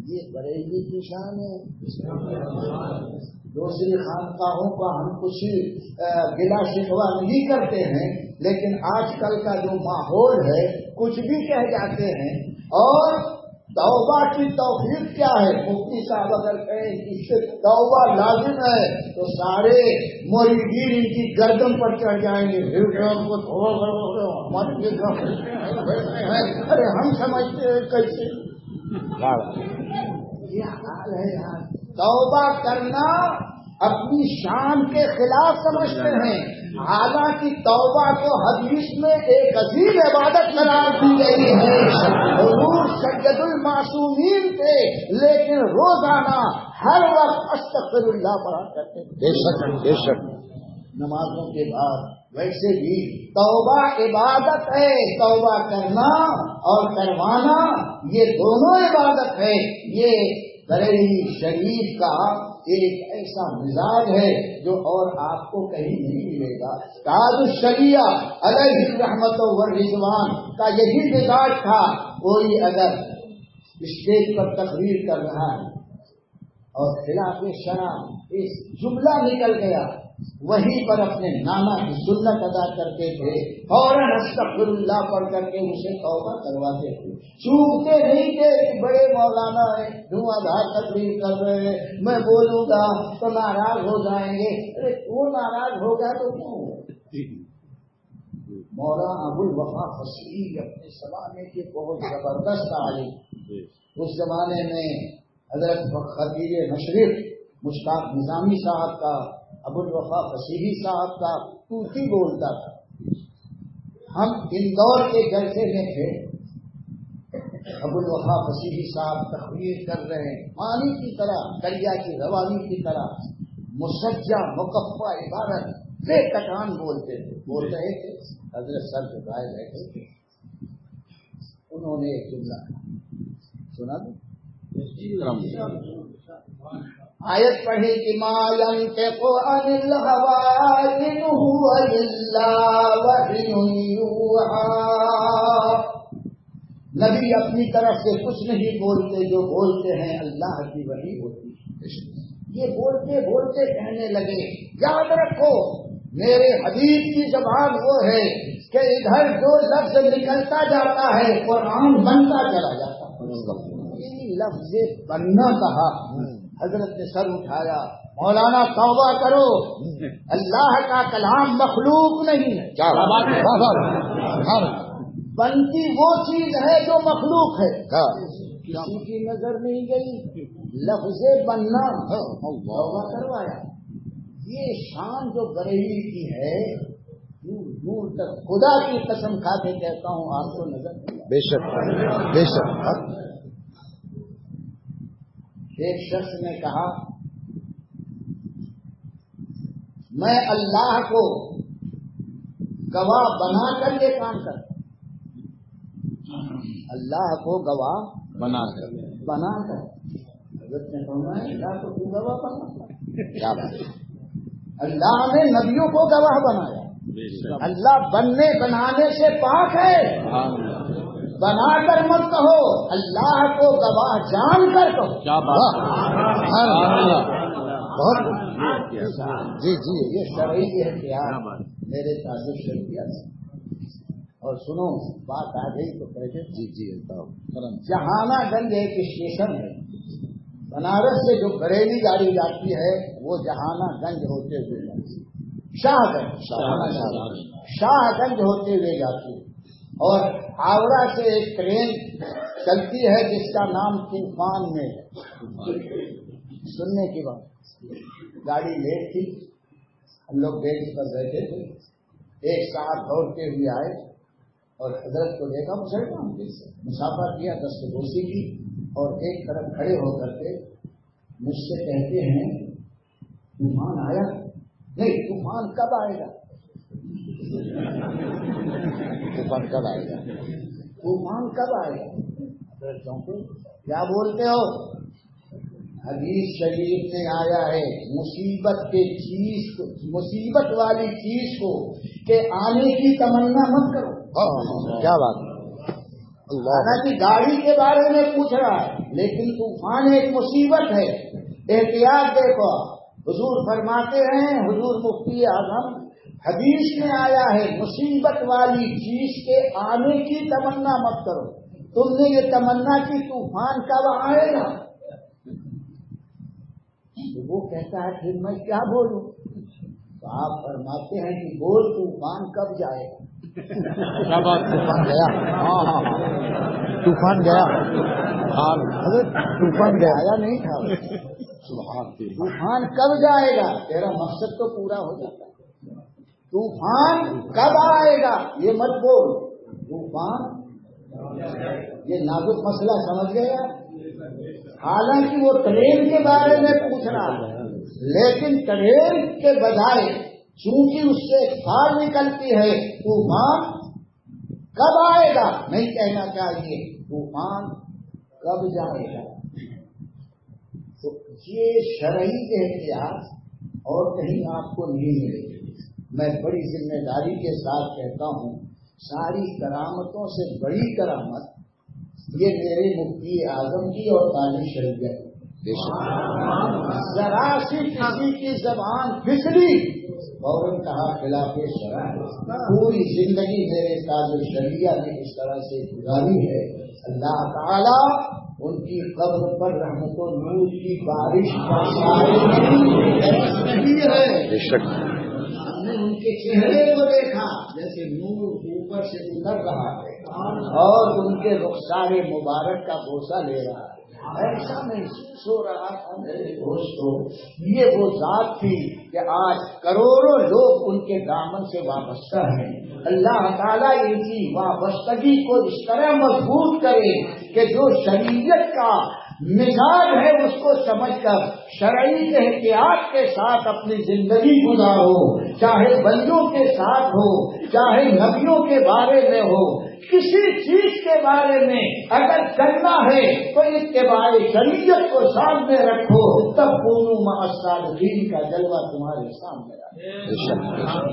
یہ بریلی کی شان ہے. دوسری خانقاہوں کا ہم کچھ گلا شکوہ نہیں کرتے ہیں، لیکن آج کل کا جو ماحول ہے کچھ بھی کہہ جاتے ہیں. اور توبہ کی توفیق کیا ہے؟ مفتی صاحب اگر کہیں اس سے توبہ لازم ہے تو سارے مریدین ان کی گردن پر چڑھ جائیں گے. ارے ہم سمجھتے ہیں کیسے یہ حال ہے یار. توبہ کرنا اپنی شان کے خلاف سمجھتے ہیں، حالانکہ توبہ کو حدیث میں ایک عظیم عبادت قرار دی گئی ہے. حضور سید المعصومین تھے، لیکن روزانہ ہر وقت استغفر اللہ پڑھا کرتے تھے. بے شک بے شک. نمازوں کے بعد. ویسے بھی توبہ عبادت ہے، توبہ کرنا اور کروانا یہ دونوں عبادت ہے. یہ بریلی شریف کا ایک ایسا مزاج ہے جو اور آپ کو کہیں نہیں ملے گا. تاج الشریعہ علیہ رحمت و رضوان کا یہی مزاج تھا. کوئی اگر اسٹیج پر تقریر کر رہا ہے اور خلاف شرع اس جملہ نکل گیا، وہیں پر اپنے نانا کی سنت ادا کرتے تھے، فوراً استغفر اللہ پڑھ کر کے اسے توبہ کرواتے تھے. چوکتے نہیں تھے کہ بڑے مولانا ہیں، دھواں دھار تقریر کر رہے ہیں، میں بولوں گا تو ناراض ہو جائیں گے. ارے وہ ناراض ہوگا تو کیوں؟ مولانا ابو الوفا فصیح اپنے زمانے کے بہت زبردست عالم. اس زمانے میں حضرت خطیب مشرق مشتاق نظامی صاحب کا، ابو الوفا فصیحی صاحب کا طوطی بولتا تھا. ہم اندور کے جلسے میں تھے، ابو الوفا فصیحی صاحب تقریر کر رہے ہیں، پانی کی طرح، دریا کی روانی کی طرح مسجع مکفہ عبارت بے کٹان بولتے تھے. بول رہے تھے، حضرت سر جھکائے بیٹھے تھے. انہوں نے ایک جملہ سنا تھا، آیت پڑھی کہ ما ينطق عن الهوى إن هو إلا وحي يوحى. نبی اپنی طرف سے کچھ نہیں بولتے، جو بولتے ہیں اللہ کی وحی ہوتی ہے. یہ بولتے بولتے کہنے لگے، یاد رکھو میرے حبیب کی زبان وہ ہے کہ ادھر جو لفظ نکلتا جاتا ہے قرآن بنتا چلا جاتا ہے. لفظ بننا کہا. حضرت نے سر اٹھایا، مولانا توبہ کرو، اللہ کا کلام مخلوق نہیں ہے. بنتی وہ چیز ہے جو مخلوق ہے. کسی کی نظر نہیں گئی، لفظ بننا توبہ کروایا. یہ شان جو بریلی کی ہے دور دور تک خدا کی قسم کھا کے کہتا ہوں آپ کو نظر نہیں. بے شک بے شک. ایک شخص نے کہا، میں اللہ کو گواہ بنا کر یہ کام کرتا ہوں. اللہ کو گواہ بنا کر حضرت نے فرمایا اللہ کو تو گواہ بنا. اللہ نے نبیوں کو گواہ بنایا. اللہ بننے بنانے سے پاک ہے. بنا کر مت کہو، اللہ کو گواہ جان کر کہو. بہت جی جی. یہ شرعی احتیاط میرے تعلق سے کیا. اور سنو بات آ گئی تو کہتے جی جی. جہانا گنج ایک اسٹیشن ہے، بنارس سے جو بریلی گاڑی جاتی ہے وہ جہانا گنج ہوتے ہوئے جاتی ہے، شاہ گنج ہوتے ہوئے جاتی ہے. اور ہاوڑا سے ایک ٹرین چلتی ہے جس کا نام طوفان میں ہے. سننے کی بات، گاڑی لیٹ تھی، ہم لوگ بینچ پر بیٹھے تھے. ایک صاحب دوڑتے ہوئے آئے اور حضرت کو دیکھا، مسلمان مسافر کیا، دستبوسی کی، اور ایک طرف کھڑے ہو کر کے مجھ سے کہتے ہیں طوفان آیا؟ نہیں. طوفان کب آئے گا؟ طوفان کب آئے گا؟ طوفان کب آئے گا؟ کیا بولتے ہو؟ حدیث شریف میں آیا ہے مصیبت کے چیز کو، مصیبت والی چیز کو کہ آنے کی تمنا مت کرو. کیا بات. اللہ کی گاڑی کے بارے میں پوچھ رہا ہے، لیکن طوفان ایک مصیبت ہے، احتیاط دیکھو۔ حضور فرماتے ہیں، حضور مفتی اعظم، حدیث میں آیا ہے مصیبت والی چیز کے آنے کی تمنا مت کرو۔ تم نے یہ تمنا کی طوفان کب آئے گا؟ وہ کہتا ہے پھر میں کیا بولوں؟ تو آپ فرماتے ہیں کہ بول طوفان کب جائے گا؟ طوفان گیا، طوفان گیا، طوفان گیا یا نہیں تھا؟ طوفان کب جائے گا؟ تیرا مقصد تو پورا ہو جاتا ہے۔ طوفان کب آئے گا یہ مت بول، طوفان، یہ نازک مسئلہ سمجھ گیا۔ حالانکہ وہ ٹرین کے بارے میں پوچھ رہا ہے، لیکن ٹرین کے بجائے چونکہ اس سے کھال نکلتی ہے، طوفان کب آئے گا نہیں کہنا چاہیے، طوفان کب جائے گا۔ تو یہ شرعی احتیاط اور کہیں آپ کو نہیں ملے گی۔ میں بڑی ذمہ داری کے ساتھ کہتا ہوں، ساری کرامتوں سے بڑی کرامت یہ میرے مفتی اعظم کی اور تاج شریعت۔ ذرا سی کسی کی زبان پھسلی فوراً کہا خلاف شرع۔ پوری زندگی میرے تاج شریعت نے اس طرح سے گزاری ہے۔ اللہ تعالیٰ ان کی قبر پر رحمت و نور کی بارش ہے۔ ہم نے ان کے چہرے کو دیکھا جیسے نور اوپر سے اتر رہا ہے اور ان کے رخسار مبارک کا بوسہ لے رہا ہے۔ ایسا محسوس ہو رہا تھا میرے دوستوں، یہ وہ ذات تھی کہ آج کروڑوں لوگ ان کے دامن سے وابستہ ہیں۔ اللہ تعالیٰ ان کی وابستگی کو اس طرح مضبوط کرے کہ جو شریعت کا مزاج ہے اس کو سمجھ کر شرعی احتیاط کے ساتھ اپنی زندگی گزارو، چاہے بندوں کے ساتھ ہو، چاہے نبیوں کے بارے میں ہو، کسی چیز کے بارے میں اگر کرنا ہے تو اتباع شریعت کو سامنے رکھو، تب کونوا مع الصادقین کا جلوہ تمہارے سامنے آئے۔